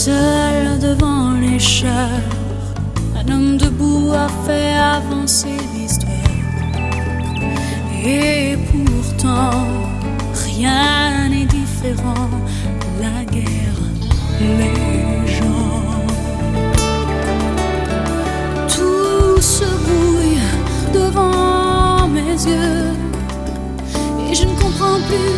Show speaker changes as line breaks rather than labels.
Seul devant les chars, un homme debout a fait avancer l'histoire. Et pourtant, rien n'est différent. La guerre, les gens, tout se brouille devant mes yeux. Et je ne comprends plus